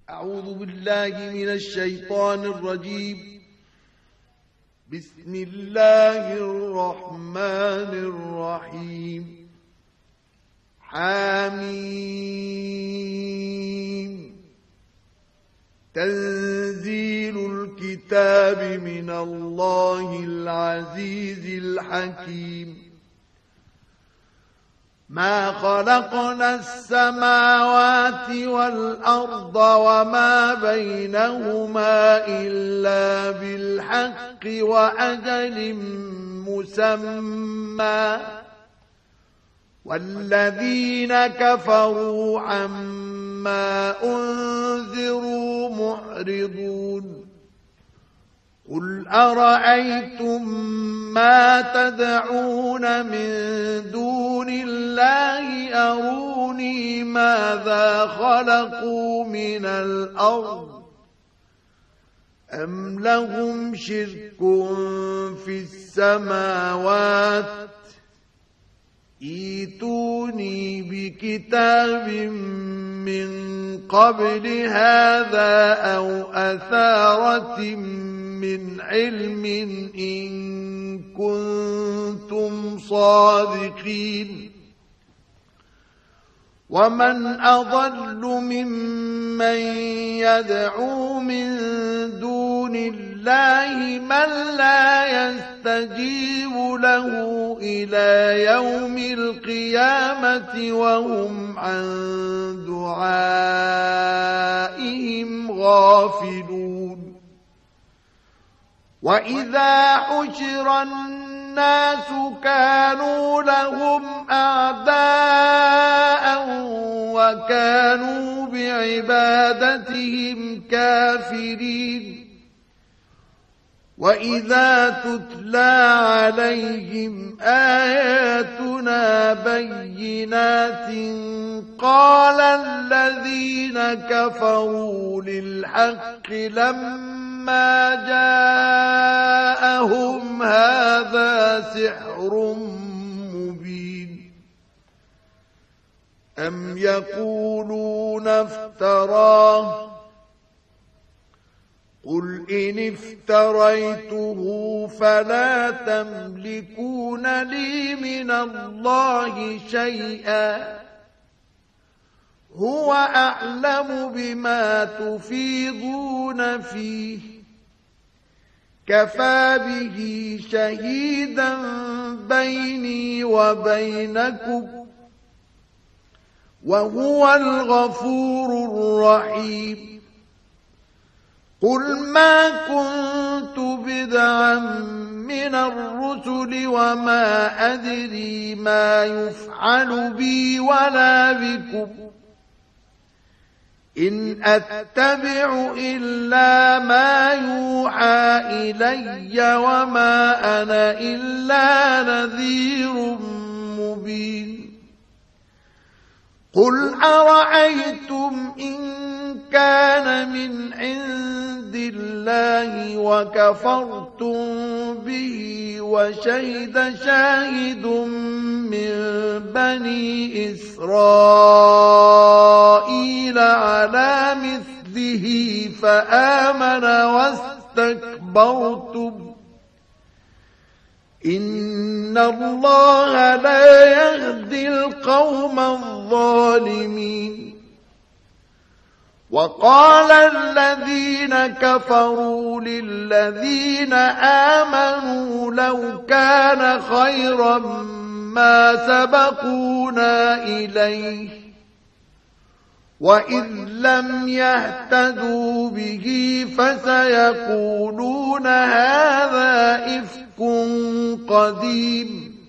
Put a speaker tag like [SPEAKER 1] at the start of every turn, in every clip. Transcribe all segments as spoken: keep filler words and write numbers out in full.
[SPEAKER 1] أعوذ بالله من الشيطان الرجيم. بسم الله الرحمن الرحيم. حميم. تنزيل الكتاب من الله العزيز الحكيم. ما خلقنا السماوات والأرض وما بينهما إلا بالحق وأجل مسمى، والذين كفروا عما أنذروا معرضون. قل أرأيتم ما تدعون من دون الله أروني ماذا خلقوا من الأرض أم لهم شرك في السماوات ائتوني بكتاب من قبل هذا أو أثارة من علم إن كنتم صادقين. ومن أضل ممن يدعو من دون الله من لا يستجيب له إلى يوم القيامة وهم عن دعائهم غافلون. وإذا حشر الناس كانوا لهم أعداء وكانوا بعبادتهم كافرين. وإذا تتلى عليهم آياتنا بينات قال الذين كفروا للحق لما جاءهم هذا سحر مبين. أم يقولون افتراه قل إن افتريته فلا تملكون لي من الله شيئا هو أعلم بما تفيضون فيه كفى به شهيدا بيني وبينكم وهو الغفور الرحيم. قل ما كنت بدعا من الرسل وما أدري ما يفعل بي ولا بكم إن أتبع إلا ما يوحى إلي وما أنا إلا نذير مبين. قل أرأيتم إن كان من عند الله وكفرتم به وشهد شاهد من بني إسرائيل على مثله فآمن واستكبرتم إن الله لا يهدي القوم الظالمين. وقال الذين كفروا للذين آمنوا لو كان خيرا ما سبقونا إليه وإذ لم يهتدوا به فسيقولون هذا إفك قديم.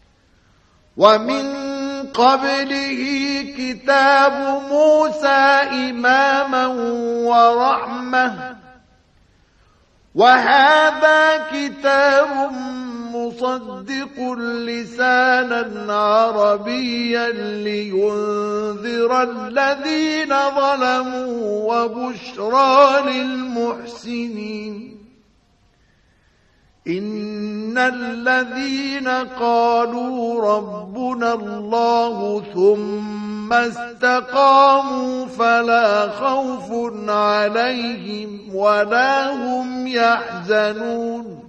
[SPEAKER 1] ومن قبله كتاب موسى إماما ورحمة وهذا كتاب مصدق لسانا عربيا لينذر الذين ظلموا وبشرى للمحسنين. إن الذين قالوا ربنا الله ثم ثم استقاموا فلا خوف عليهم ولا هم يحزنون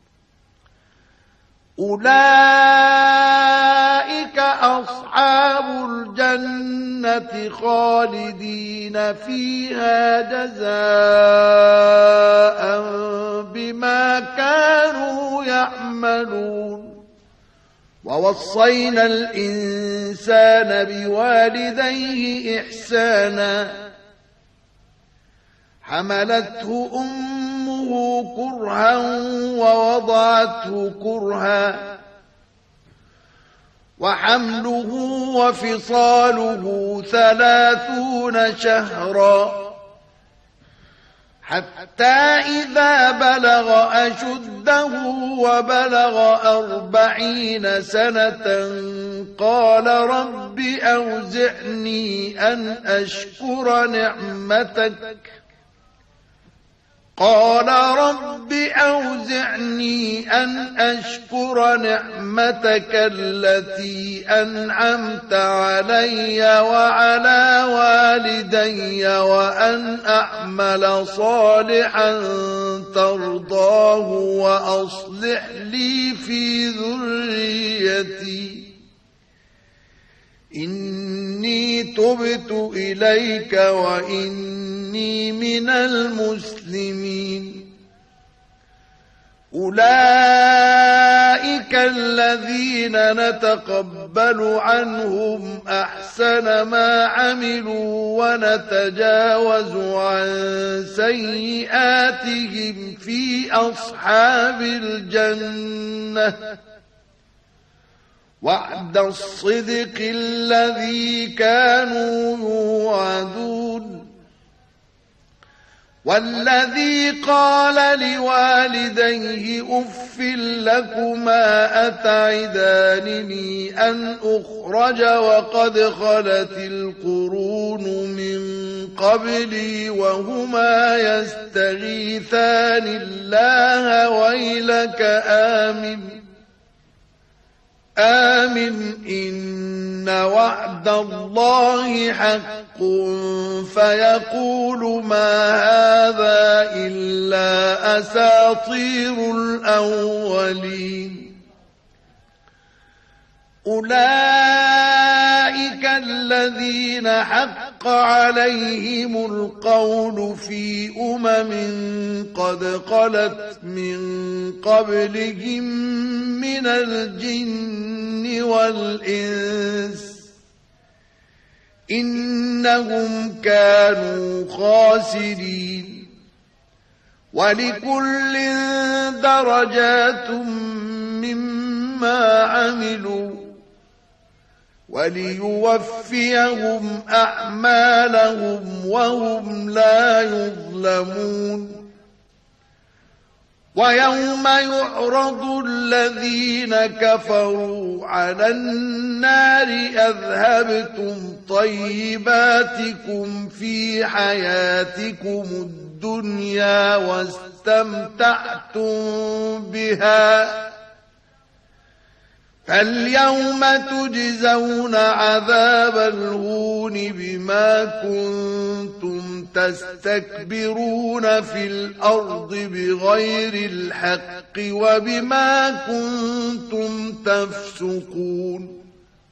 [SPEAKER 1] أولئك أصحاب الجنة خالدين فيها جزاء بما كانوا يعملون ووصينا الإنسان بوالديه إحسانا حملته أمه كرها ووضعته كرها وحمله وفصاله ثلاثون شهرا حتى إذا بلغ أشده وبلغ أربعين سنة قال رب أوزعني أن أشكر نعمتك قال رب أوزعني أن أشكر نعمتك التي أنعمت علي وعلى والدي وأن أعمل صالحا ترضاه وأصلح لي في ذريتي إني تبت إليك وإني من المسلمين أولئك الذين نتقبل عنهم أحسن ما عملوا ونتجاوز عن سيئاتهم في أصحاب الجنة وعد الصدق الذي كانوا يوعدون والذي قال لوالديه أف لكما أتعدانني أن أخرج وقد خلت القرون من قبلي وهما يستغيثان الله ويلك آمن آمن إن وعد الله حق فيقول ما هذا إلا أساطير الأولين أولئك الذين حق عليهم القول في أمم قد خلت من قبلهم من الجن والإنس إنهم كانوا خاسرين ولكل درجات مما عملوا وليوفيهم أعمالهم وهم لا يظلمون ويوم يعرض الذين كفروا على النار أذهبتم طيباتكم في حياتكم الدنيا واستمتعتم بها فاليوم تجزون عذاب الهون بما كنتم تستكبرون في الأرض بغير الحق وبما كنتم تفسقون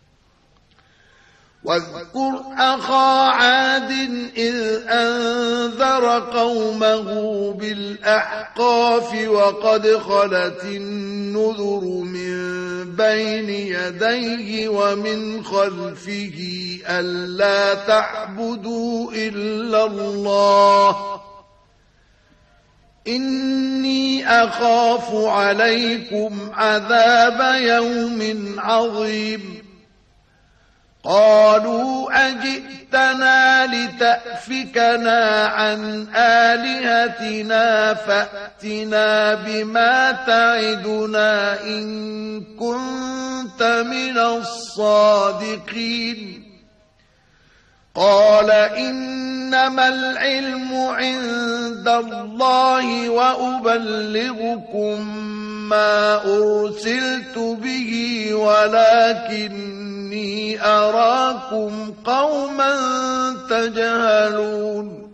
[SPEAKER 1] واذكر أخا عاد إذ أنذر قومه بالأحقاف وقد خلت النذر من بين يديه ومن خلفه ألا تعبدوا إلا الله إني أخاف عليكم عذاب يوم عظيم قالوا أجئتنا لتأفكنا عن آلهتنا فأتنا بما تعدنا إن كنت من الصادقين قال إنما العلم عند الله وأبلغكم ما أرسلت به ولكني إني أراكم قوما تجهلون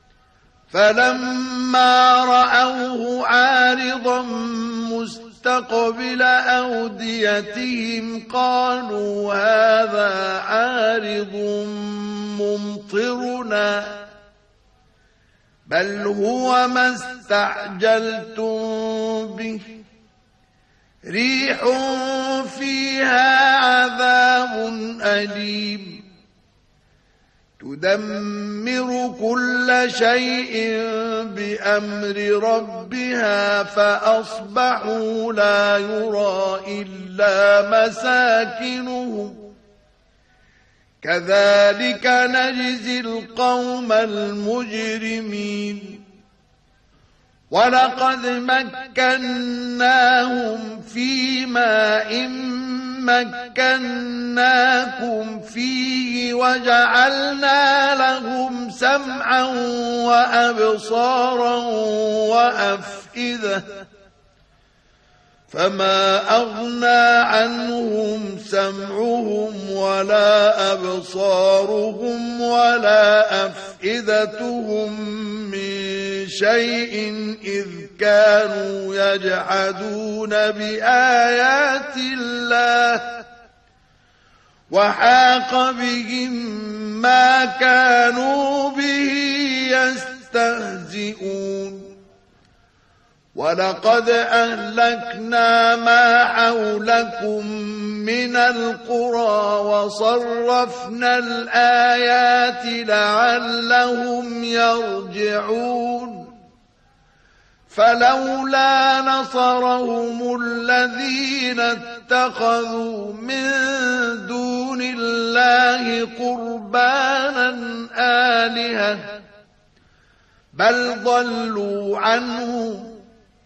[SPEAKER 1] فلما رأوه عارضا مستقبل أوديتهم قالوا هذا عارض ممطرنا بل هو ما استعجلتم به ريح فيها عذاب أليم تدمر كل شيء بأمر ربها فأصبحوا لا يرى إلا مساكنهم كذلك نجزي القوم المجرمين ولقد مكناهم في ماء مكناكم فيه وجعلنا لهم سمعا وأبصارا وأفئدة فما أغنى عنهم سمعهم ولا أبصارهم ولا أفئدتهم من شيء إذ كانوا يجحدون بآيات الله وحاق بهم ما كانوا به يستهزئون ولقد أهلكنا ما حولكم من القرى وصرفنا الآيات لعلهم يرجعون فلولا نصرهم الذين اتخذوا من دون الله قربانا آلهة بل ضلوا عنهم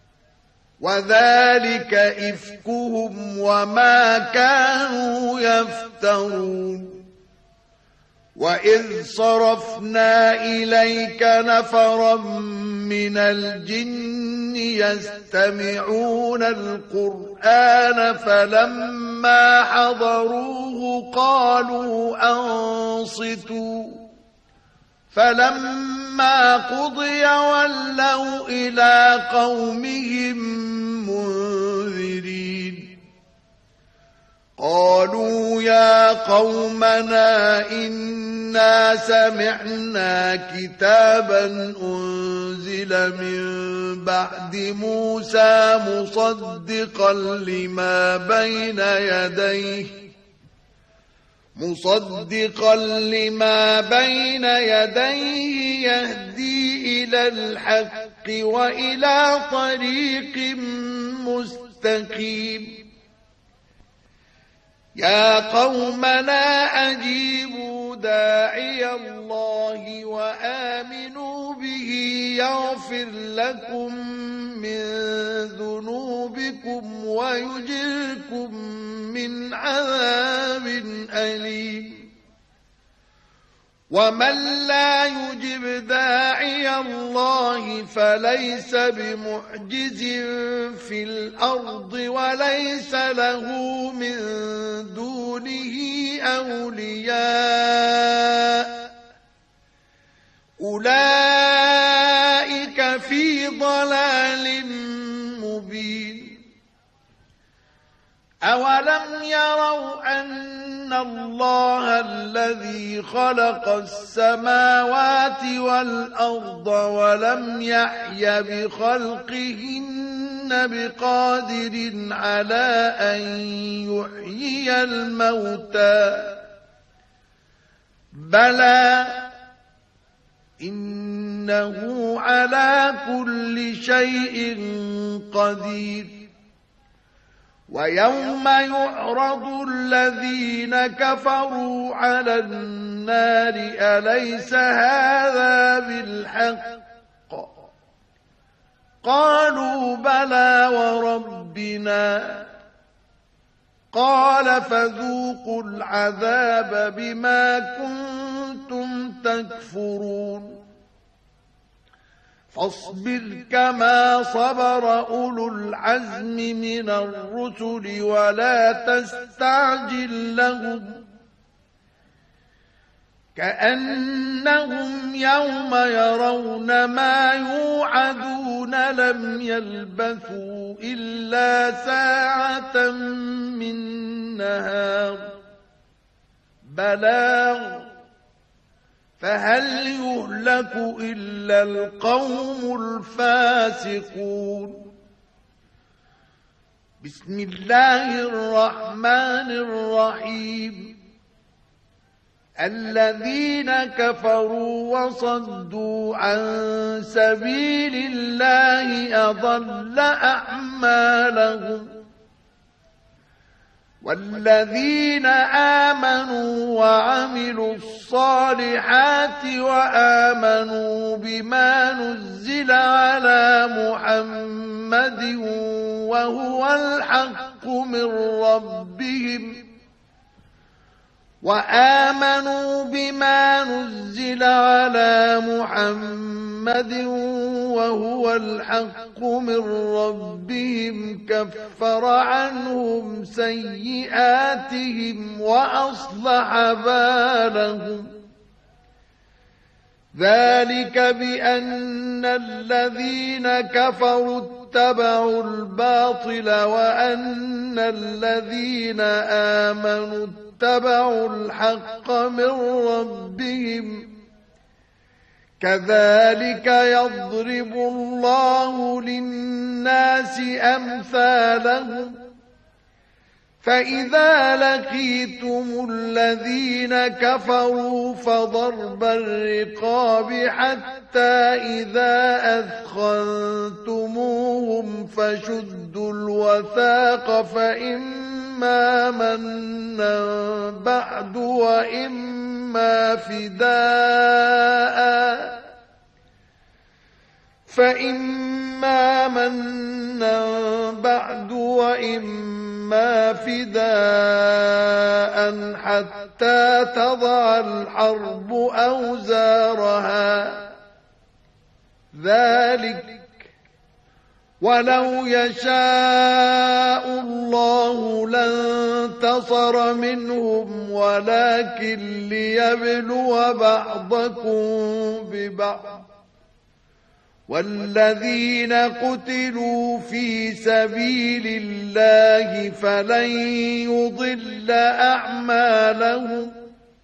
[SPEAKER 1] وذلك إفكهم وما كانوا يفترون وإذ صرفنا إليك نفرا من الجن يستمعون القرآن فلما حضروه قالوا أنصتوا فلما قضي ولوا إلى قومهم منذرين قالوا يا قومنا إنا سمعنا كتابا أنزل من بعد موسى مصدقا لما بين يديه مصدقا لما بين يديه يهدي إلى الحق وإلى طريق مستقيم يا قومنا أجيبوا داعي الله وآمنوا به يغفر لكم من ذنوبكم ويجركم من عذاب أليم ومن لا يجب داعي الله فليس بمعجز في الأرض وليس له من دونه أولياء أولئك في ضلال مبين أولم يروا أن الله الذي خلق السماوات والأرض ولم يحي بخلقهن بقادر على أن يحيي الموتى بلى إنه على كل شيء قدير ويوم يعرض الذين كفروا على النار أليس هذا بالحق قالوا بلى وربنا قال فذوقوا العذاب بما كنتم تكفرون فاصبر كما صبر أولو العزم من الرسل ولا تستعجل لهم كأنهم يوم يرون ما يوعدون لم يلبثوا إلا ساعة من نهار بلاغ فهل يهلك إلا القوم الفاسقون. بسم الله الرحمن الرحيم. الذين كفروا وصدوا عن سبيل الله أضل أعمالهم والذين آمنوا وعملوا الصالحات وآمنوا بما نزل على محمد وهو الحق من ربهم وآمنوا بما نزل على محمد وهو الحق من ربهم كفر عنهم سيئاتهم وأصلح بالهم. ذلك بأن الذين كفروا اتبعوا الباطل وأن الذين آمنوا اتبعوا الحق من ربهم كذلك يضرب الله للناس أمثالهم. فإذا لقيتم الذين كفروا فضرب الرقاب حتى إذا أثخنتموهم فشدوا الوثاق فإما منا بعد وإما فداء فإما منا بعد وإما فداء حتى تضع الحرب أوزارها. ذلك ولو يشاء الله لانتصر منهم ولكن ليبلو بعضكم ببعض والذين قتلوا في سبيل الله فلن يضل أعمالهم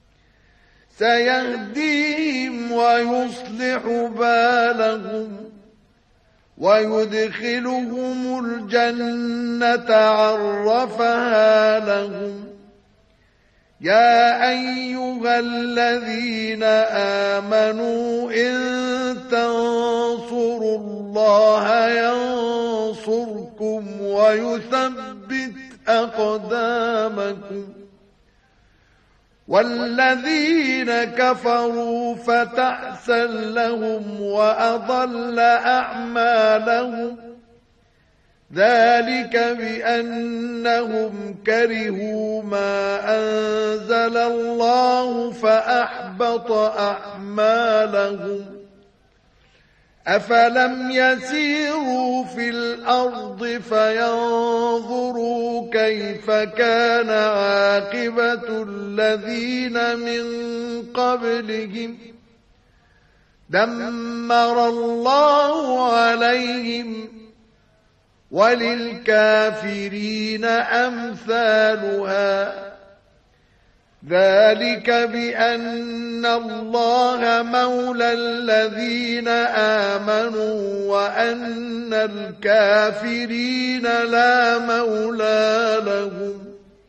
[SPEAKER 1] سيهديهم ويصلح بالهم ويدخلهم الجنة عرفها لهم. يا أيها الذين آمنوا إن تنصروا الله ينصركم ويثبت أقدامكم. والذين كفروا فتعسا لهم وأضل أعمالهم. ذلك بأنهم كرهوا ما أنزل الله فأحبط أعمالهم. أفلم يسيروا في الأرض فينظروا كيف كان عاقبة الذين من قبلهم دمر الله عليهم وللكافرين أمثالها. ذلك بأن الله مولى الذين آمنوا وأن الكافرين لا مولى لهم.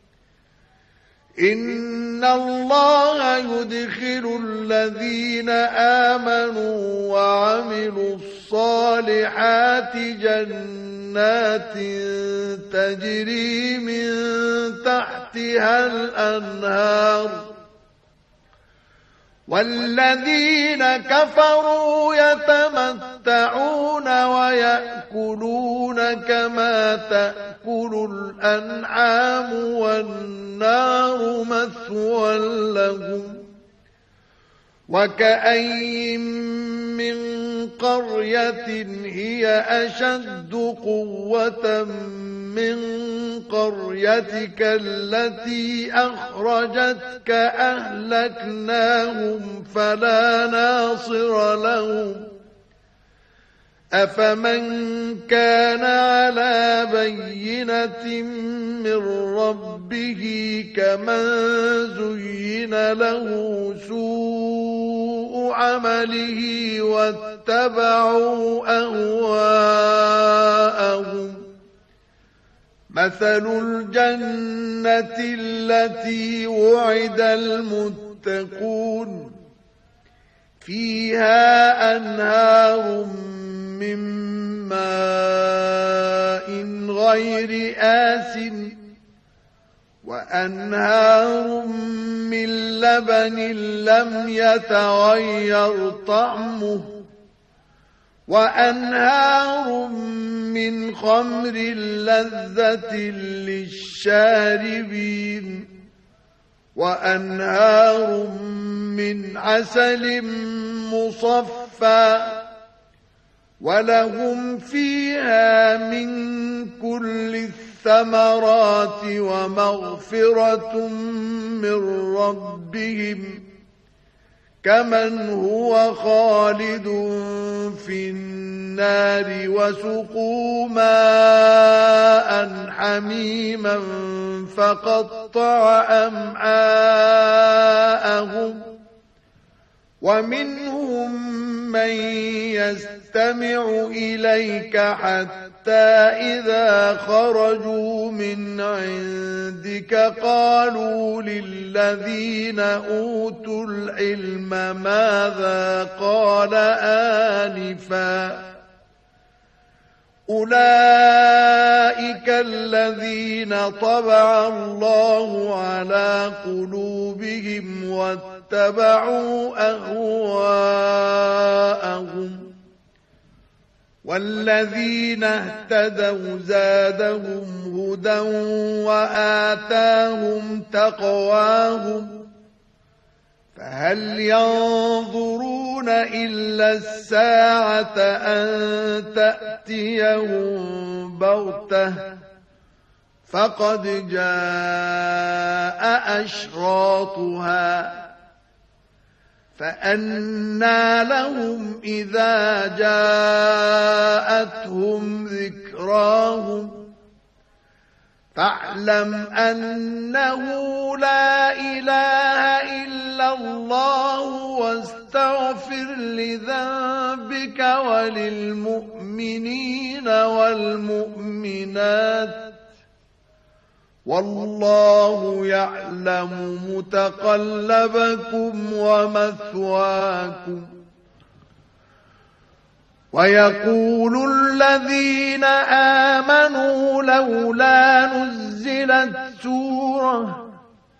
[SPEAKER 1] إن الله يدخل الذين آمنوا وعملوا الصالحات جنات تجري من تحتها الأنهار والذين كفروا يتمتعون ويأكلون كما تأكل الأنعام والنار مثوى لهم. وكأين من قرية هي أشد قوة من قريتك التي أخرجتك أهلكناهم فلا ناصر لهم أفمن كان على بينة من ربه كمن زين له سوء عمله واتبعوا أهواءهم مثل الجنة التي وعد المتقون فيها أنهار من ماء غير آسن وأنهار من لبن لم يتغير طعمه وأنهار من خمر لذة للشاربين وأنهار من عسل مصفى ولهم فيها من كل الثمرات ومغفرة من ربهم كمن هو خالد في النار وسقوا ماء حميما فقطع أمعاءهم ومنهم من يستمع إليك حتى إذا خرجوا من عندك قالوا للذين أوتوا العلم ماذا قال آنفا أولئك الذين طبع الله على قلوبهم واتبعوا أهواءهم والذين اهتدوا زادهم هدى وآتاهم تقواهم فهل ينظرون إلا الساعة أن تأتيهم بغتة فقد جاء أشراطها فأنى لهم إذا جاءتهم ذكراهم فاعلم أنه لا إله إلا الله واستغفر لذنبك وللمؤمنين والمؤمنات والله يعلم متقلبكم ومثواكم ويقول الذين آمنوا لولا نزلت سورة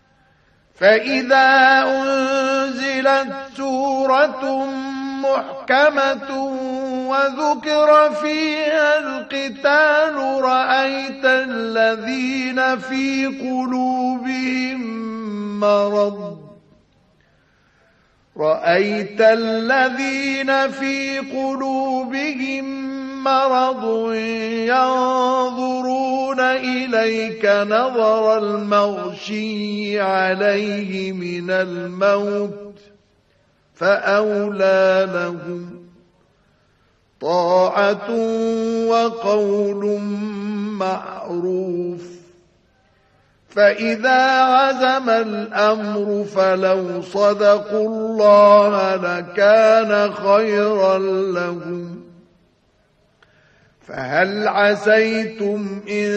[SPEAKER 1] فإذا أنزلت سورة محكمة وذكر فيها القتال رأيت الذين في قلوبهم مرض رأيت الذين في قلوبهم مرض ينظرون إليك نظر المغشي عليه من الموت فأولى لهم طاعة وقول معروف فإذا عزم الأمر فلو صدقوا الله لكان خيرا لهم فهل عسيتم إن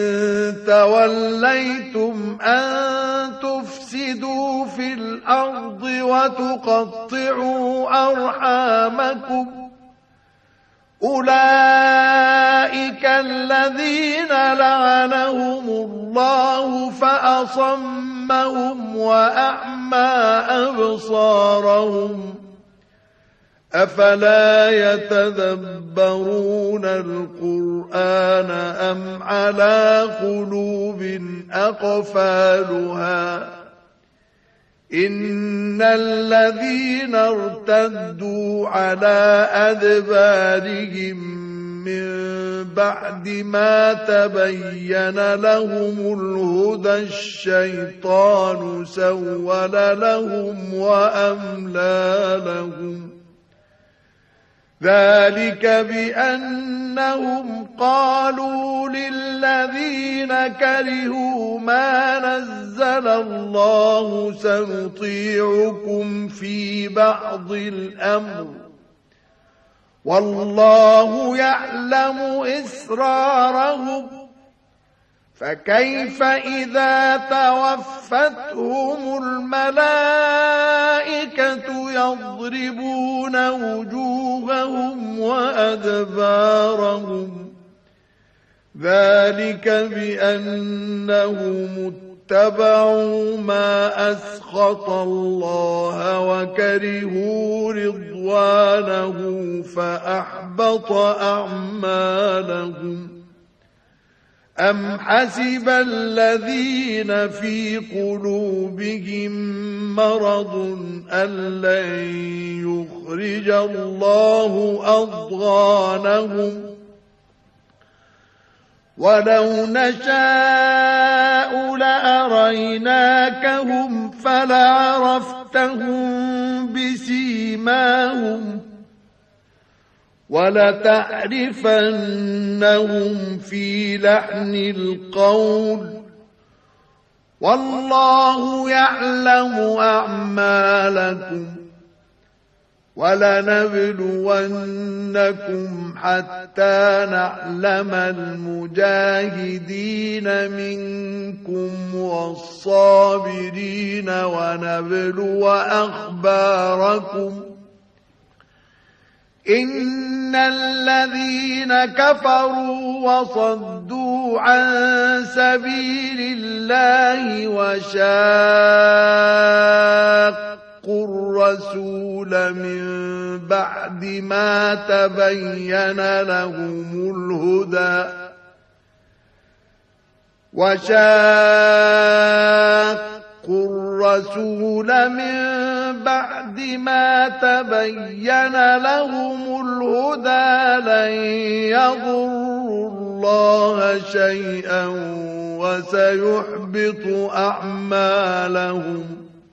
[SPEAKER 1] توليتم أن تفسدوا في الأرض وتقطعوا أرحامكم أولئك الذين لعنهم الله فأصمهم وأعمى أبصارهم أفلا يتدبرون القرآن أم على قلوب أقفالها إن الذين ارتدوا على أدبارهم من بعد ما تبين لهم الهدى الشيطان سول لهم وأملى لهم ذلك بأنهم قالوا للذين كرهوا ما نزل الله سنطيعكم في بعض الأمر والله يعلم إسرارهم فكيف إذا توفتهم الملائكة يضربون وجوههم وأدبارهم ذلك بأنهم اتبعوا ما أسخط الله وكرهوا رضوانه فأحبط أعمالهم أم حسب الذين في قلوبهم مرض أن لن يخرج الله أضغانهم ولو نشاء لأريناكهم فلعرفتهم بسيماهم ولتعرفنهم في لحن القول والله يعلم أعمالكم ولنبلونكم حتى نعلم المجاهدين منكم والصابرين ونبلو أخباركم إن الذين كفروا وصدوا عن سبيل الله وشاقوا الرسول من بعد ما تبين لهم الهدى وشاقوا الرسول من بعد ما تبين لهم الهدى لن يضروا الله شيئا وسيحبط أعمالهم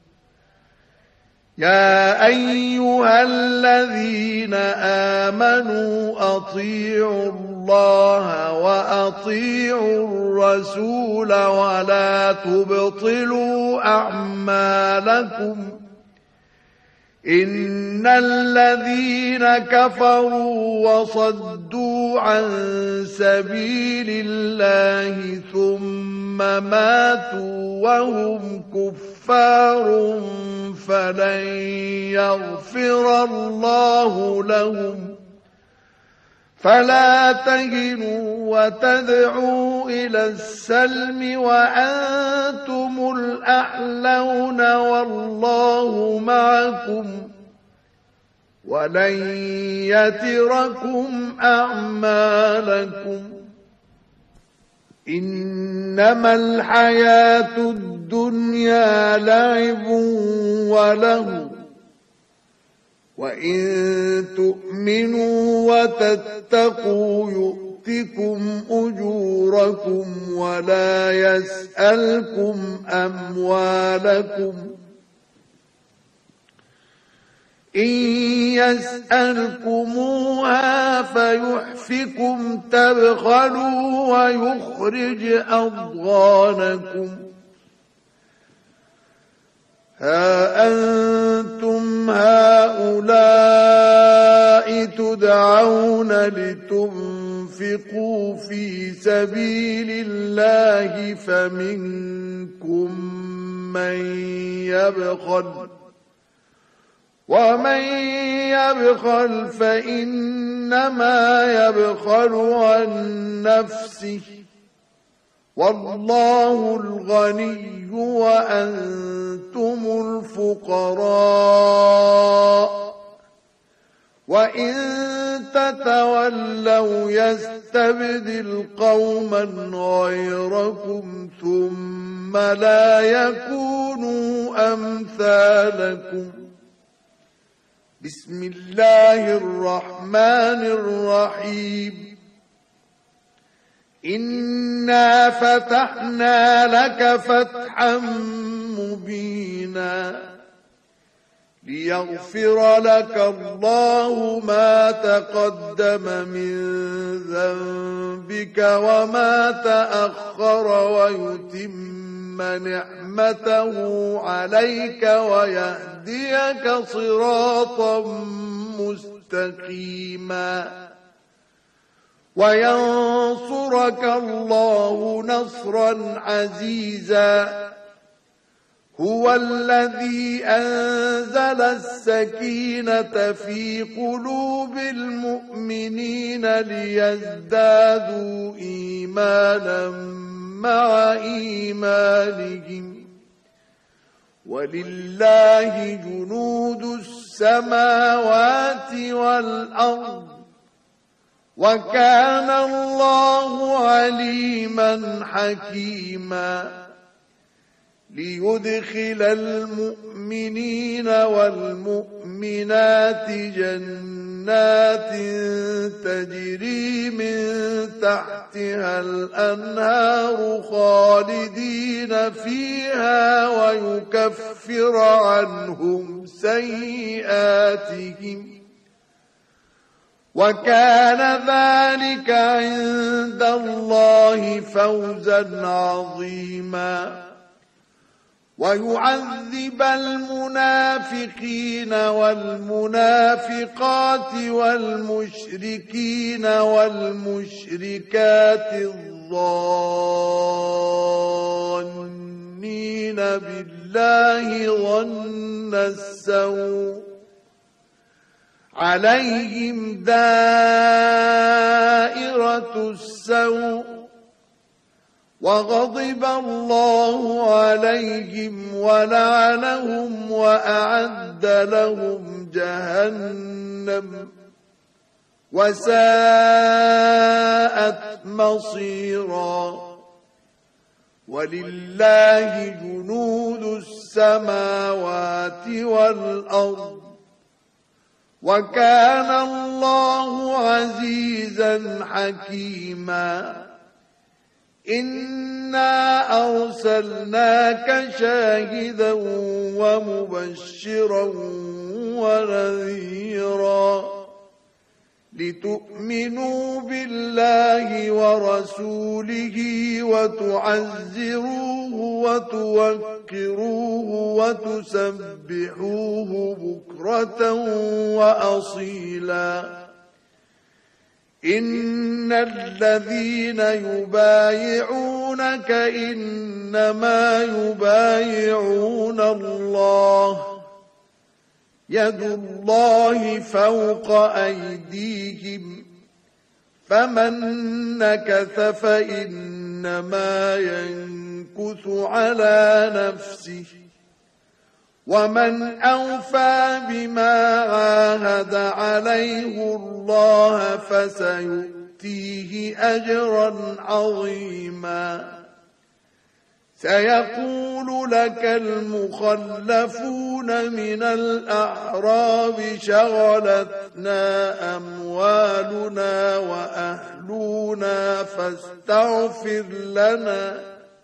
[SPEAKER 1] يا أيها الذين آمنوا أطيعوا الله وأطيعوا الرسول ولا تبطلوا أعمالكم إن الذين كفروا وصدوا عن سبيل الله ثم ماتوا وهم كفار فلن يغفر الله لهم فلا تهنوا وتدعوا إلى السلم وأنتم الأعلون والله معكم ولن يتركم أعمالكم إنما الحياة الدنيا لعب وله وإن تؤمنوا وتتقوا يؤتكم أجوركم ولا يسألكم أموالكم إن يسألكموها فيحفكم تبخلوا ويخرج أضغانكم ها أنتم هؤلاء تدعون لتنفقوا في سبيل الله فمنكم من يبخل ومن يبخل فإنما يبخل عن نفسه والله الغني وأنتم الفقراء وإن تتولوا يستبدل قوما غيركم ثم لا يكونوا أمثالكم بسم الله الرحمن الرحيم إنا فتحنا لك فتحا مبينا ليغفر لك الله ما تقدم من ذنبك وما تأخر ويتم نعمته عليك ويهديك صراطا مستقيما وينصرك الله نصرا عزيزا هو الذي أنزل السكينة في قلوب المؤمنين ليزدادوا إيمانا مع إيمانهم ولله جنود السماوات والأرض وكان الله عليما حكيما ليدخل المؤمنين والمؤمنات جنات تجري من تحتها الأنهار خالدين فيها ويكفر عنهم سيئاتهم وكان ذلك عند الله فوزا عظيما ويعذب المنافقين والمنافقات والمشركين والمشركات الظانين بالله ظن السوء عليهم دائرة السوء وغضب الله عليهم ولعنهم وأعد لهم جهنم وساءت مصيرا ولله جنود السماوات والأرض وكان الله عزيزا حكيما إنا أرسلناك شاهدا ومبشرا ونذيرا لتؤمنوا بالله ورسوله وتعزروه وتوكروه وتسبحوه بكرة وأصيلا إن الذين يبايعونك إنما يبايعون الله يد الله فوق أيديهم فمن نكث فإنما ينكث على نفسه ومن أوفى بما عاهد عليه الله فسيؤتيه أجرا عظيما سيقول لك المخلفون من الأعراب شغلتنا أموالنا وأهلنا فاستغفر لنا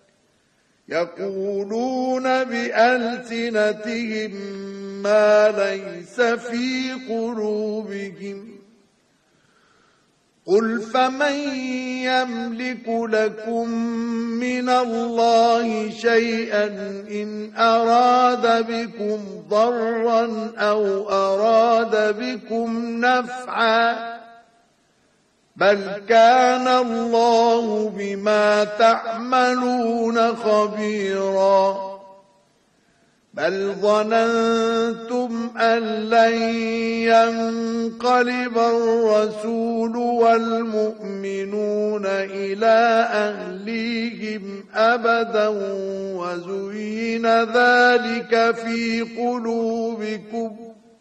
[SPEAKER 1] يقولون بألسنتهم ما ليس في قلوبهم قل فمن يملك لكم من الله شيئا إن أراد بكم ضرا أو أراد بكم نفعا بل كان الله بما تعملون خبيرا بل ظننتم أن لن ينقلب الرسول والمؤمنون إلى أهليهم أبدا وزين ذلك في قلوبكم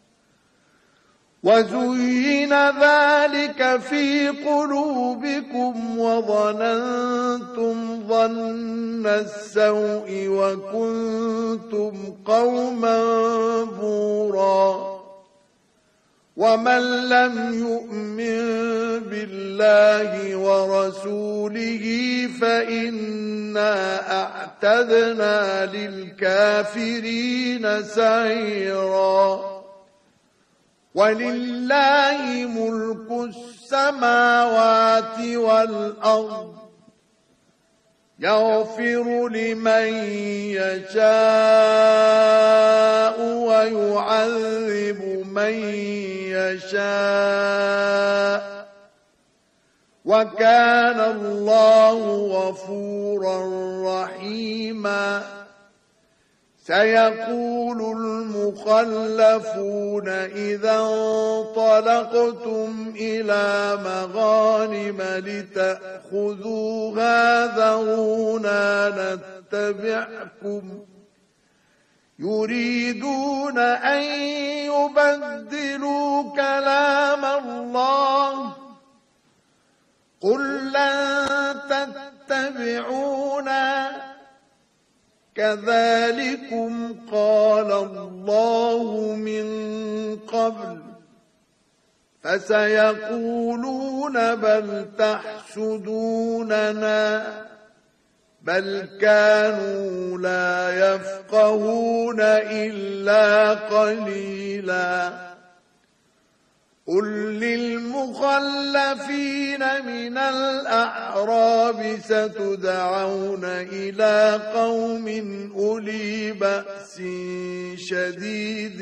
[SPEAKER 1] وزين ذلك في قلوبكم وظننتم ظن السوء وكنتم قوما بورا ومن لم يؤمن بالله ورسوله فإنا أعتدنا للكافرين سعيرا ولله ملك السماوات والأرض يغفر لمن يشاء ويعذب من يشاء وكان الله غفورا رحيما سيقول المخلفون إذا انطلقتم إلى مغانم لتأخذوها ذرونا نتبعكم يريدون أن يبدلوا كلام الله قل لن تتبعونا كذلكم قال الله من قبل فسيقولون بل تحسدوننا بل كانوا لا يفقهون إلا قليلا قل للمخلفين من الأعراب ستدعون إلى قوم أولي بأس شديد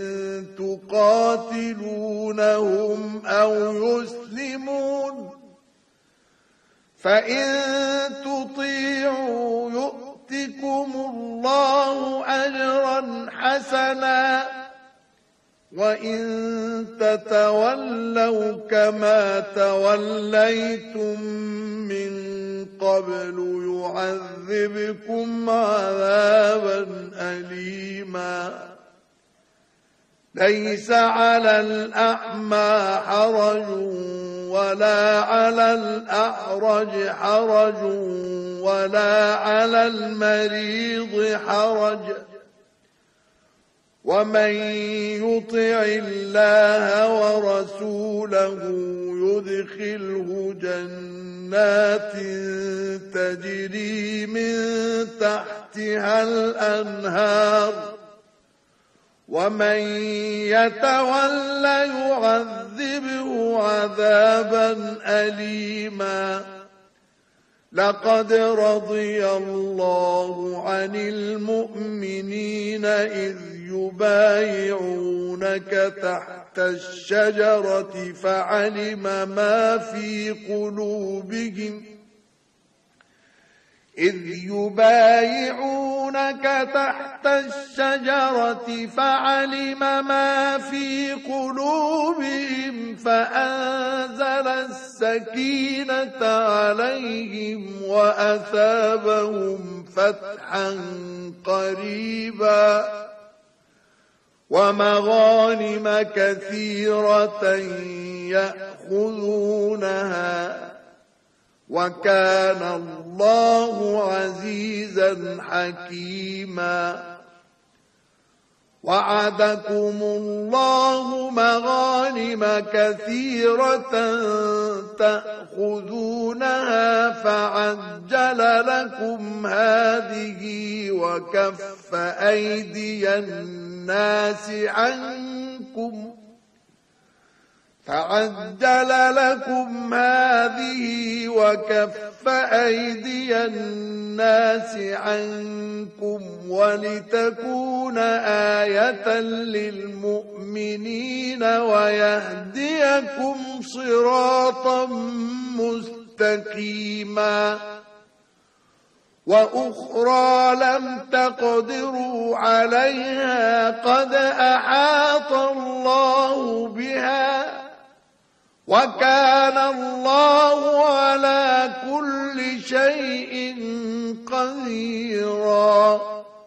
[SPEAKER 1] تقاتلونهم أو يسلمون فإن تطيعوا يؤتكم الله أجرا حسنا وإن تتولوا كما توليتم من قبل يعذبكم عذابا أليما ليس على الأعمى حرج ولا على الأعرج حرج ولا على المريض حرج ومن يطع الله ورسوله يدخله جنات تجري من تحتها الأنهار ومن يتولى يعذبه عذابا أليما لقد رضي الله عن المؤمنين إذ يبايعونك تحت الشجرة فعلم ما في قلوبهم إذ يبايعونك تحت الشجرة فعلم ما في قلوبهم فأنزل السكينة عليهم وأثابهم فتحا قريبا ومغانم كثيرة يأخذونها وكان الله عزيزا حكيما وعدكم الله مغانم كثيرة تأخذونها فعجل لكم هذه وكف أيدي الناس عنكم فعجل لكم هذه وكف أيدي الناس عنكم ولتكون آية للمؤمنين ويهديكم صراطا مستقيما وأخرى لم تقدروا عليها قد أحاط الله بها وكان الله على كل شيء قديرا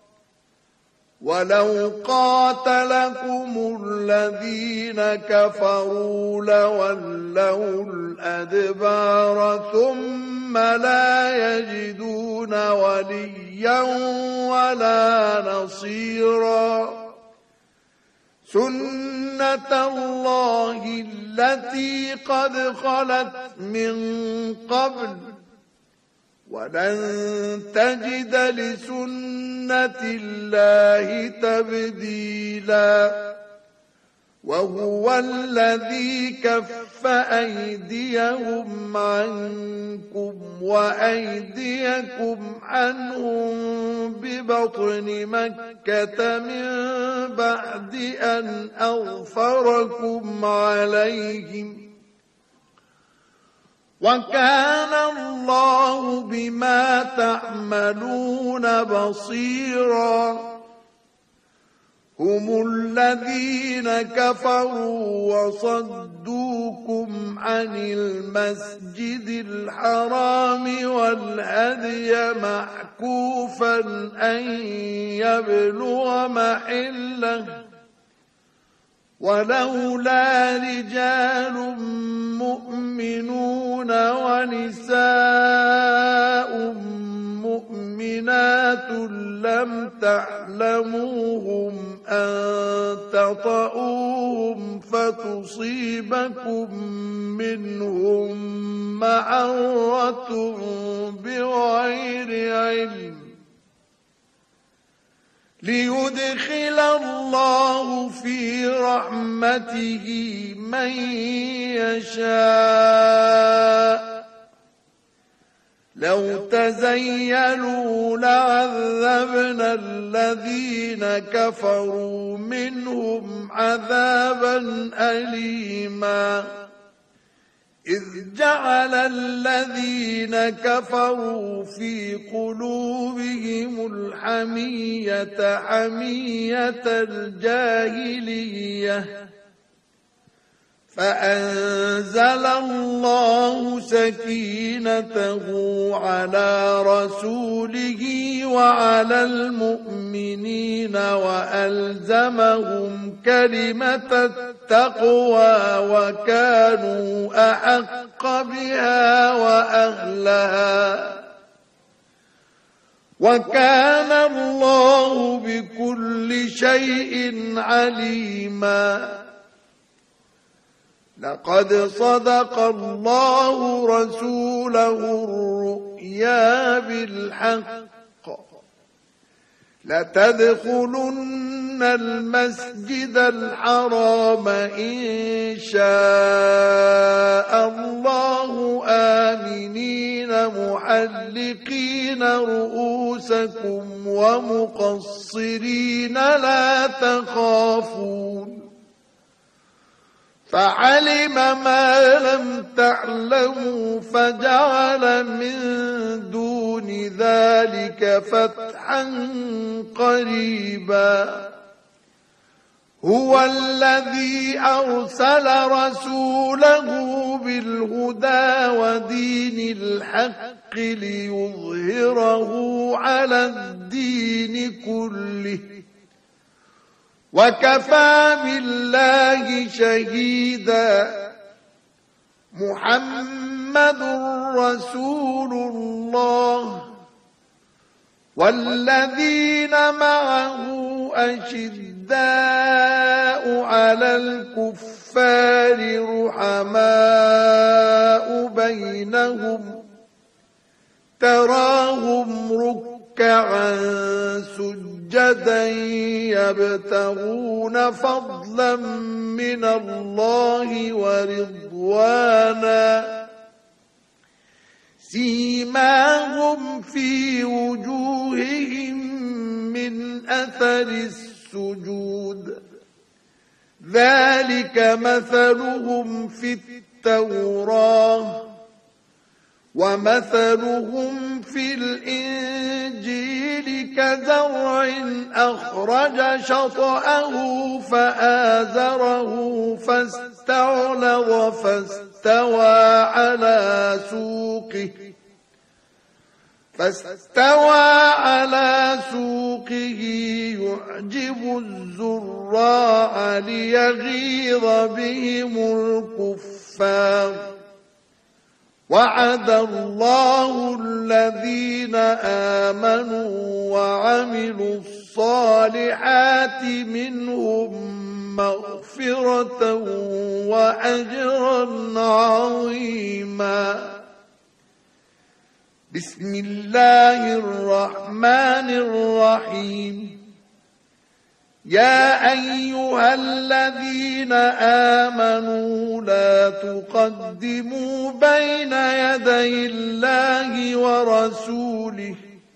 [SPEAKER 1] ولو قاتلكم الذين كفروا لولوا الأدبار ثم لا يجدون وليا ولا نصيرا سنة الله التي قد خلت من قبل ولن تجد لسنة الله تبديلا وهو الذي كف أيديهم عنكم وأيديكم عنهم ببطن مكة من بعد أن أظفركم عليهم وكان الله بما تعملون بصيرا هم الذين كفروا وصدوكم عن المسجد الحرام والهدي معكوفا أن يبلغ محله ولولا رجال مؤمنون ونساء مؤمنات لم تعلموهم أن تطؤوهم فتصيبكم منهم معرة بغير علم ليدخل الله في رحمته من يشاء لو تزيلوا لعذبنا الذين كفروا منهم عذابا أليما إذ جعل الذين كفروا في قلوبهم الحمية حمية الجاهلية فأنزل الله سكينته على رسوله وعلى المؤمنين وألزمهم كلمة التقوى وكانوا أحق بها وأهلها وكان الله بكل شيء عليما لقد صدق الله رسوله الرؤيا بالحق لتدخلن المسجد الحرام إن شاء الله آمنين محلقين رؤوسكم ومقصرين لا تخافون فعلم ما لم تعلموا فجعل من دون ذلك فتحا قريبا هو الذي أرسل رسوله بالهدى ودين الحق ليظهره على الدين كله وكفى بالله شهيدا محمد رسول الله والذين معه أشداء على الكفار رحماء بينهم تراهم ركعا سجدا يبتغون فضلا من الله ورضوانا سيماهم في وجوههم من أثر السجود ذلك مثلهم في التوراة ومثلهم في الإنجيل كزرع أخرج شطأه فآزره فاستغلظ فاستوى على سوقه فاستوى على سوقه يعجب الزراع ليغيظ بهم الكفار وعد الله الذين آمنوا وعملوا الصالحات منهم مغفرة وأجرا عظيما. بسم الله الرحمن الرحيم. يا أيها الذين آمنوا لا تقدموا بين يدي الله ورسوله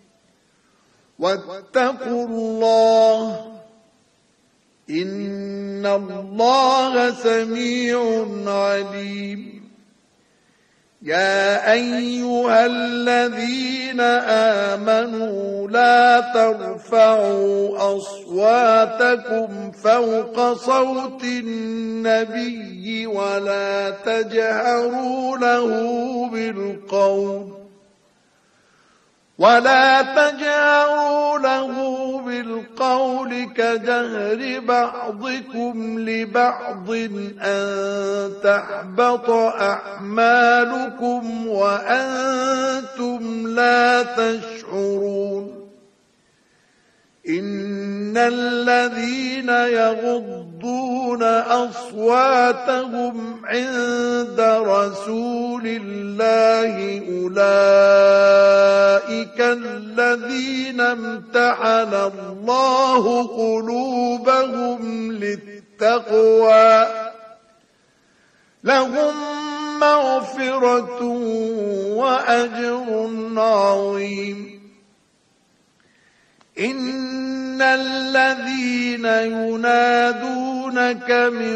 [SPEAKER 1] واتقوا الله إن الله سميع عليم. يا أيها الذين آمنوا لا ترفعوا أصواتكم فوق صوت النبي ولا تجهروا له بالقول ولا تجهروا له بالقول كجهر بعضكم لبعض أن تحبط أعمالكم وأنتم لا تشعرون. إن الذين يغضون أصواتهم عند رسول الله أولئك الذين امتحن الله قلوبهم للتقوى لهم مغفرة وأجر عظيم. إن الذين ينادونك من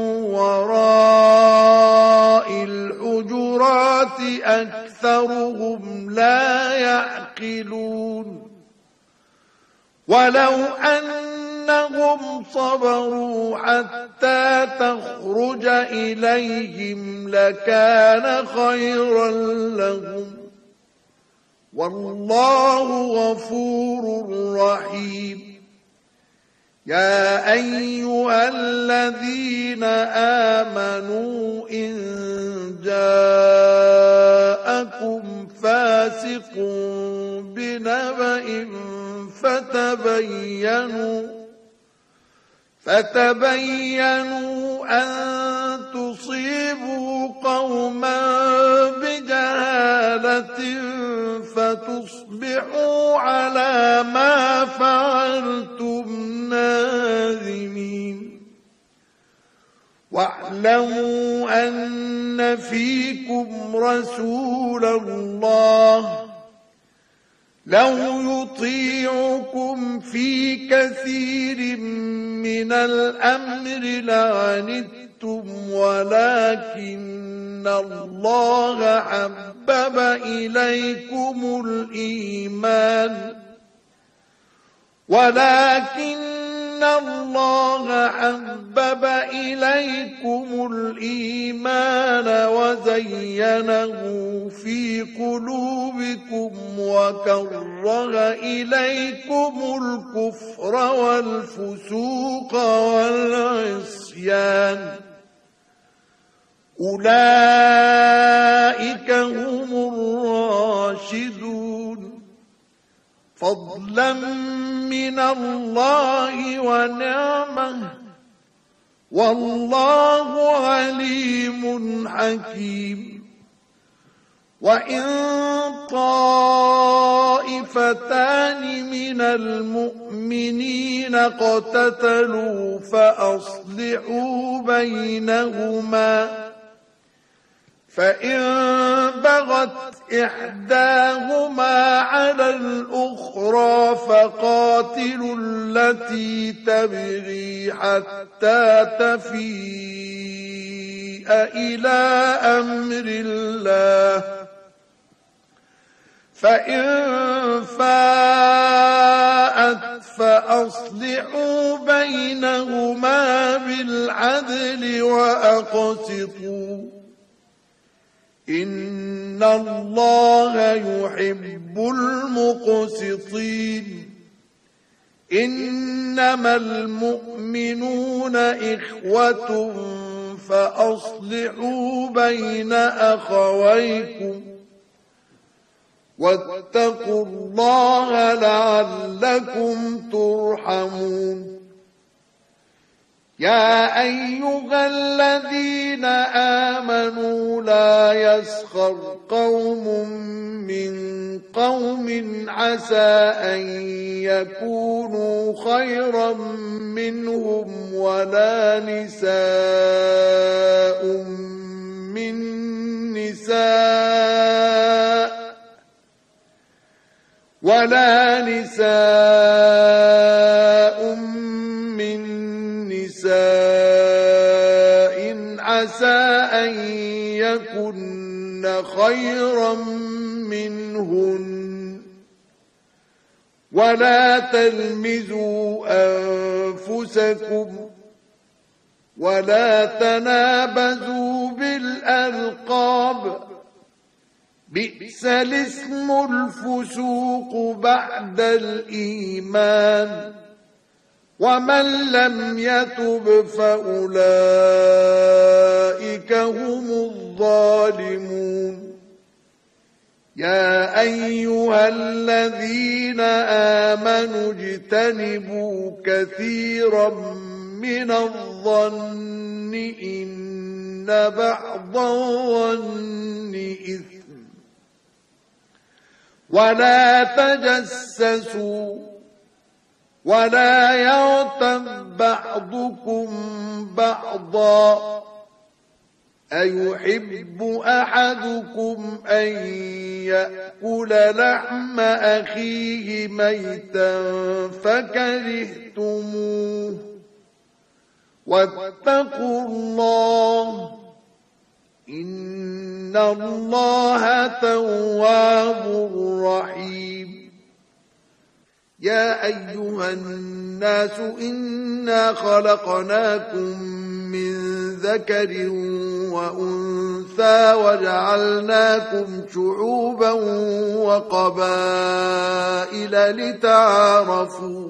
[SPEAKER 1] وراء الحجرات أكثرهم لا يعقلون. ولو أنهم صبروا حتى تخرج إليهم لكان خيرا لهم والله غفور رحيم. يا أيها الذين آمنوا إن جاءكم فاسق بنبأ فتبينوا فتبينوا أن تصيبوا قوما بجهالة فتصبحوا على ما فعلتم نادمين. واعلموا أن فيكم رسول الله لو يطيعكم في كثير من الأمر لعنتم ولكن الله حبب إليكم الإيمان ولكن الله حبب إليكم الإيمان وزينه في قلوبكم وكره إليكم الكفر والفسوق والعصيان أولئك هم الراشدون فضلا من الله ونعمه والله عليم حكيم. وإن طائفتان من المؤمنين اقتتلوا فأصلحوا بينهما فإن بغت إحداهما على الأخرى فقاتلوا التي تبغي حتى تفيء إلى أمر الله فإن فاءت فأصلحوا بينهما بالعدل وأقسطوا إن الله يحب المقسطين. إنما المؤمنون إخوة فأصلحوا بين أخويكم واتقوا الله لعلكم ترحمون. يا أيها الذين آمنوا لا يسخر قوم من قوم عسى أن يكونوا خيرا منهم ولا نساء من نساء ولا نساء من نساء عسى أن يكن خيرا منهن ولا تلمزوا أنفسكم ولا تنابزوا بالألقاب بئس الاسم الفسوق بعد الإيمان ومن لم يتب فأولئك هم الظالمون يا أيها الذين آمنوا اجتنبوا كثيرا من الظن إن بعض الظن إثم ولا تجسسوا ولا يغتب بعضكم بعضا أيحب أحدكم أن يأكل لحم أخيه ميتا فكرهتموه واتقوا الله إن الله تواب رحيم يا أيها الناس إنا خلقناكم من ذكر وأنثى وجعلناكم شعوبا وقبائل لتعارفوا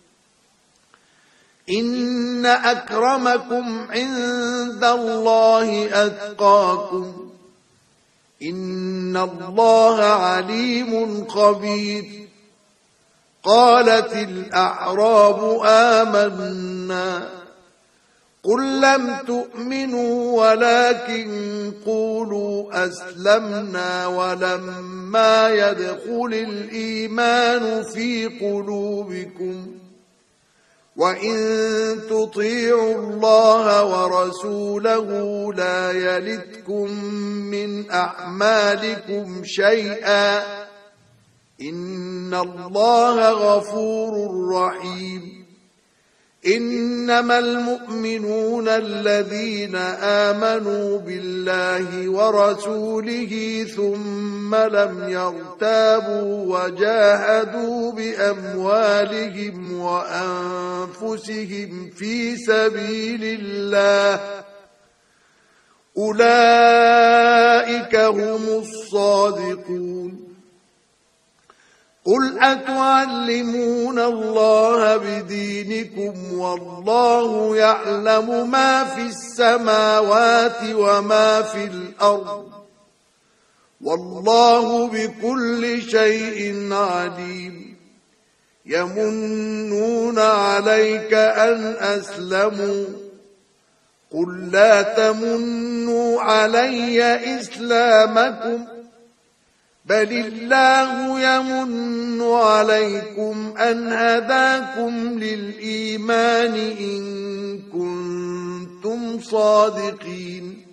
[SPEAKER 1] إن أكرمكم عند الله أتقاكم إن الله عليم خبير قالت الأعراب آمنا قل لم تؤمنوا ولكن قولوا أسلمنا ولما يدخل الإيمان في قلوبكم وإن تطيعوا الله ورسوله لا يلتكم من أعمالكم شيئا إن الله غفور رحيم إنما المؤمنون الذين آمنوا بالله ورسوله ثم لم يرتابوا وجاهدوا بأموالهم وأنفسهم في سبيل الله أولئك هم الصادقون قل أتعلمون الله بدينكم والله يعلم ما في السماوات وما في الأرض والله بكل شيء عليم يمنون عليك أن أسلموا قل لا تمنوا علي إسلامكم بل الله يمن عليكم أن هداكم للإيمان إن كنتم صادقين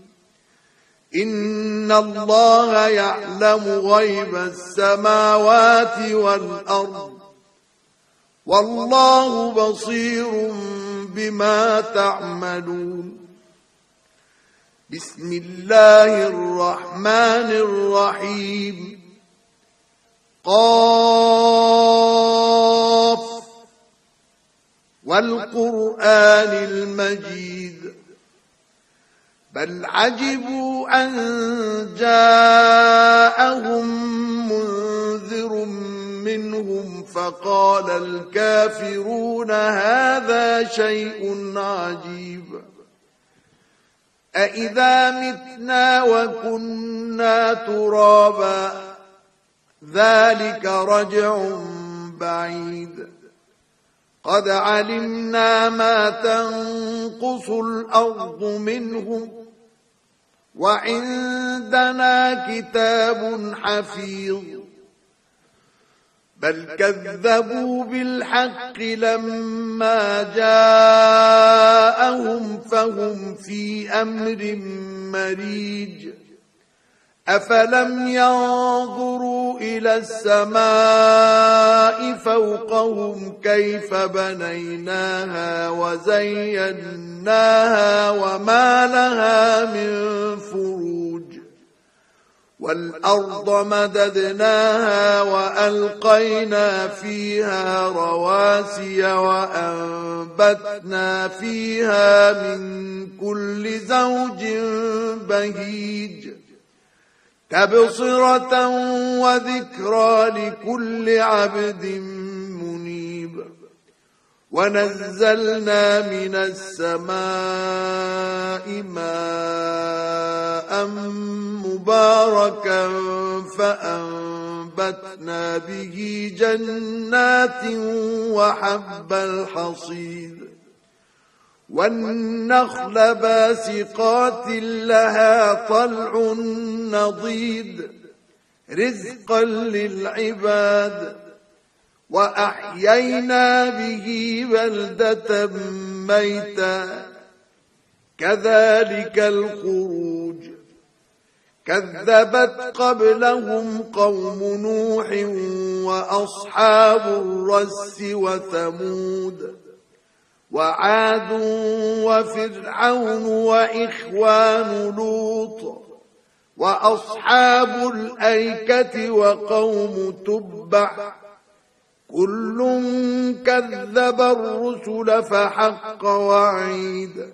[SPEAKER 1] إن الله يعلم غيب السماوات والأرض والله بصير بما تعملون بسم الله الرحمن الرحيم قاف والقرآن المجيد بل عجبوا أن جاءهم منذر منهم فقال الكافرون هذا شيء عجيب أإذا متنا وكنا ترابا ذلك رجع بعيد قد علمنا ما تنقص الأرض منهم وعندنا كتاب حفيظ بل كذبوا بالحق لما جاءهم فهم في أمر مريج أفلم ينظروا إلى السماء فوقهم كيف بنيناها وزيناها وما لها من فروج والأرض مددناها وألقينا فيها رواسي وأنبتنا فيها من كل زوج بهيج تبصرة وذكرى لكل عبد منيب ونزلنا من السماء ماء مباركا فأنبتنا به جنات وحب الحصيد والنخل باسقات لها طلع نضيد رزقا للعباد وأحيينا به بلدة ميتا كذلك الخروج كذبت قبلهم قوم نوح وأصحاب الرس وثمود وعاد وفرعون وإخوان لوط وأصحاب الأيكة وقوم تبع كل كذب الرسل فحق وعيد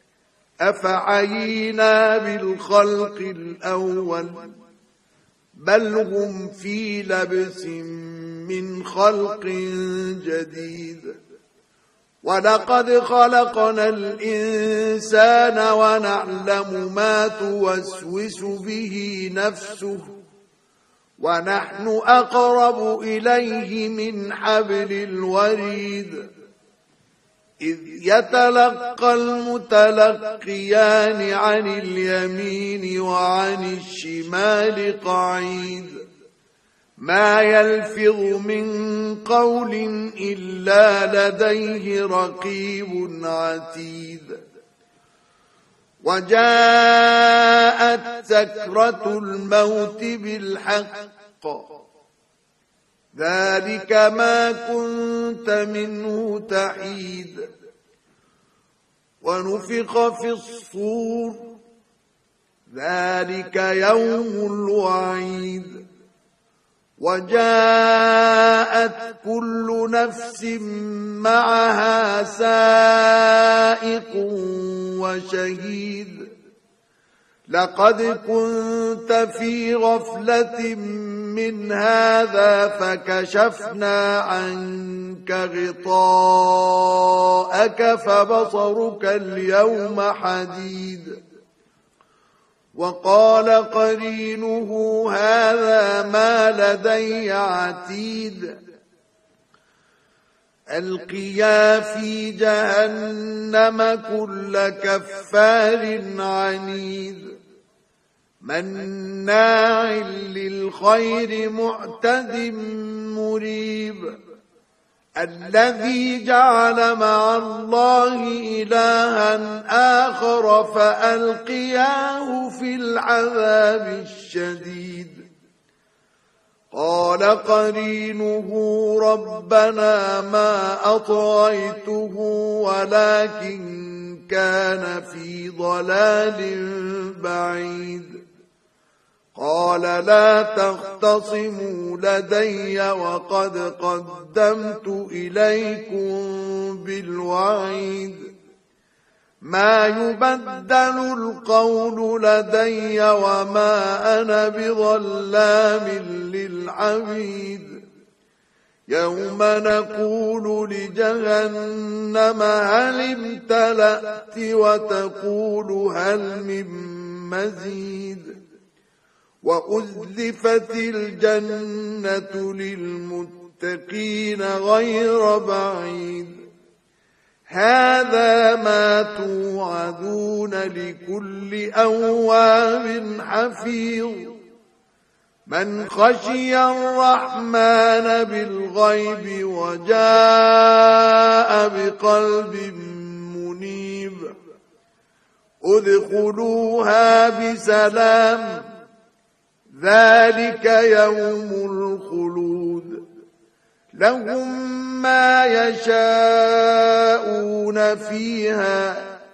[SPEAKER 1] أفعينا بالخلق الأول بل هم في لبس من خلق جديد ولقد خلقنا الإنسان ونعلم ما توسوس به نفسه ونحن أقرب إليه من حبل الوريد إذ يتلقى المتلقيان عن اليمين وعن الشمال قعيد ما يلفظ من قول إلا لديه رقيب عتيد وجاءت سكرة الموت بالحق ذلك ما كنت منه تحيد ونفخ في الصور ذلك يوم الوعيد وجاءت كل نفس معها سائق وشهيد لقد كنت في غفلة من هذا فكشفنا عنك غطاءك فبصرك اليوم حديد وقال قرينه هذا ما لدي عتيد ألقيا في جهنم كل كفار عنيد مناع للخير معتد مريب الذي جعل مع الله إلها آخر فألقياه في العذاب الشديد قال قرينه ربنا ما أطغيته ولكن كان في ضلال بعيد قال لا تختصموا لدي وقد قدمت إليكم بالوعيد ما يبدل القول لدي وما أنا بظلام للعبيد يوم نقول لجهنم هل امتلأت وتقول هل من مزيد وأزلفت الجنة للمتقين للمتقين غير بعيد هذا ما توعدون لكل أواب حفيظ من خشي الرحمن بالغيب وجاء بقلب منيب ادخلوها بسلام ذلك يوم الخلود لهم ما يشاءون فيها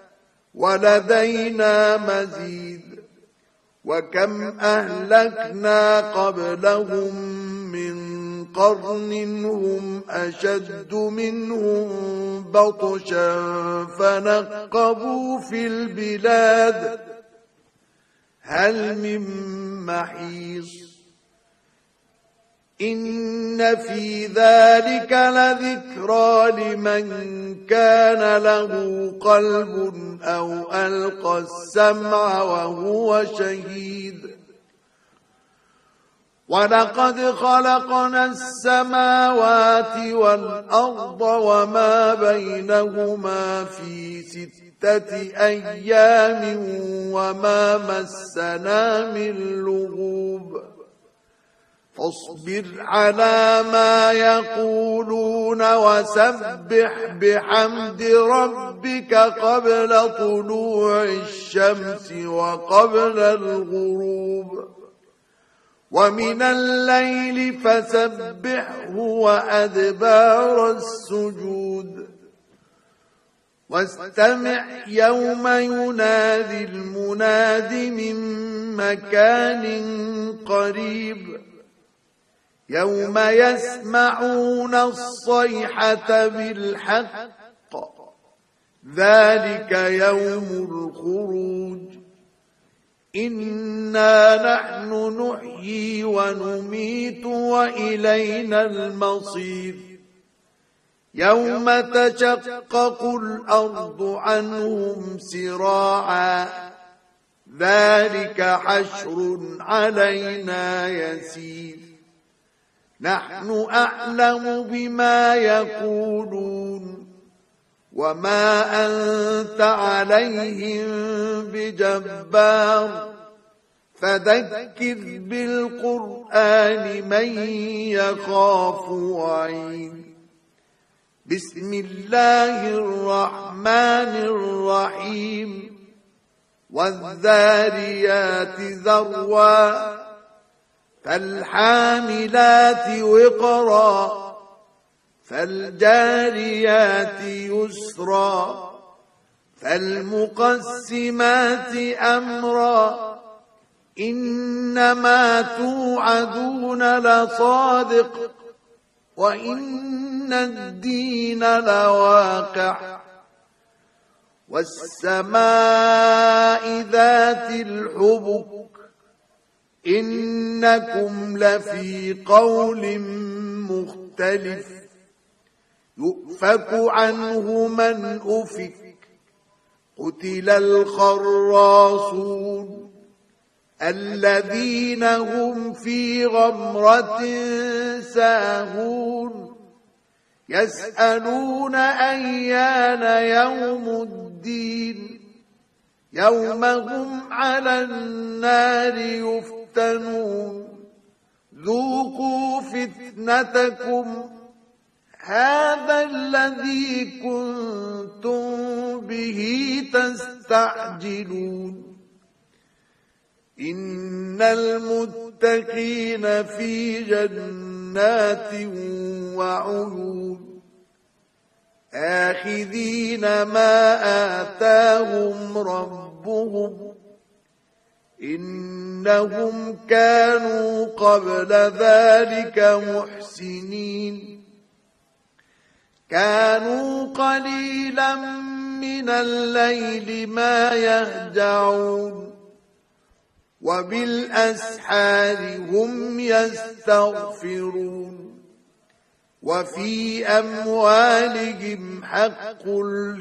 [SPEAKER 1] ولدينا مزيد وكم أهلكنا قبلهم من قرن هم أشد منهم بطشا فنقبوا في البلاد هل من محيص إن في ذلك لذكرى لمن كان له قلب أو ألقى السمع وهو شهيد ولقد خلقنا السماوات والأرض وما بينهما في ستة أيام وما مسنا من لغوب فاصبر على ما يقولون وسبح بحمد ربك قبل طلوع الشمس وقبل الغروب ومن الليل فسبحه وأدبار السجود واستمع يوم ينادي المناد من مكان قريب يوم يسمعون الصيحة بالحق ذلك يوم الخروج إنا نحن نحيي ونميت وإلينا المصير يوم تشقق الأرض عنهم سراعا ذلك حشر علينا يسير نحن أعلم بما يقولون وما أنت عليهم بجبار فذكر بالقرآن من يخاف وعيد بسم الله الرحمن الرحيم والذاريات ذروا فالحاملات وقرا فالجاريات يسرا فالمقسمات أمرا إنما توعدون لصادق وإن الدين لواقع والسماء ذات الحبك إنكم لفي قول مختلف يؤفك عنه من أفك قتل الخراصون الذين هم في غمرة ساهون يسألون أيان يوم الدين يوم هم على النار يفتنون ذوقوا فتنتكم هذا الذي كنتم به تستعجلون إن المتقين في جنات وعيون آخذين ما آتاهم ربهم إنهم كانوا قبل ذلك محسنين كانوا قليلا من الليل ما يهجعون وبالأسحار هم يستغفرون وفي أموالهم حق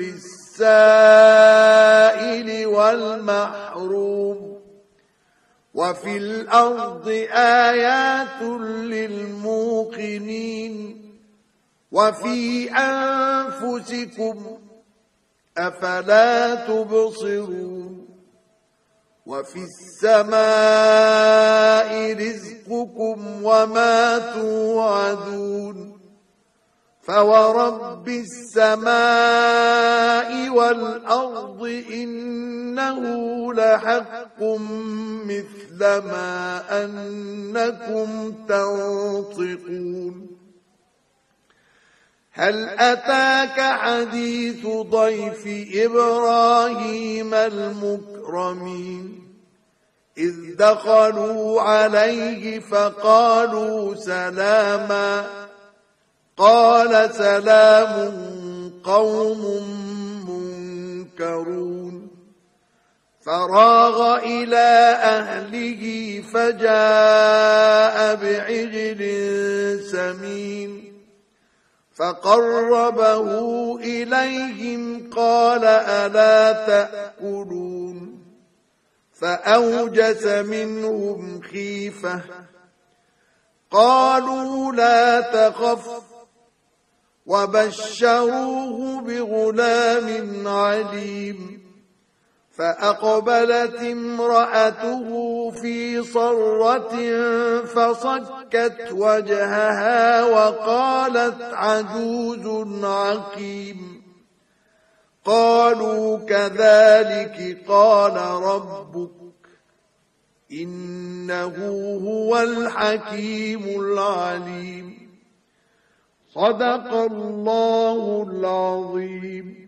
[SPEAKER 1] للسائل والمحروم وفي الأرض آيات للموقنين وفي أنفسكم أفلا تبصرون وفي السماء رزقكم وما توعدون فورب السماء والأرض إنه لحق مثل ما أنكم تنطقون هل أتاك حديث ضيف إبراهيم المكرمين إذ دخلوا عليه فقالوا سلاما قال سلام قوم منكرون فراغ إلى أهله فجاء بعجل سمين فقربه إليهم قال ألا تأكلون فأوجس منهم خيفة قالوا لا تخف وبشروه بغلام عليم فأقبلت امرأته في صرة فصكت وجهها وقالت عجوز عقيم قالوا كذلك قال ربك إنه هو الحكيم العليم صدق الله العظيم.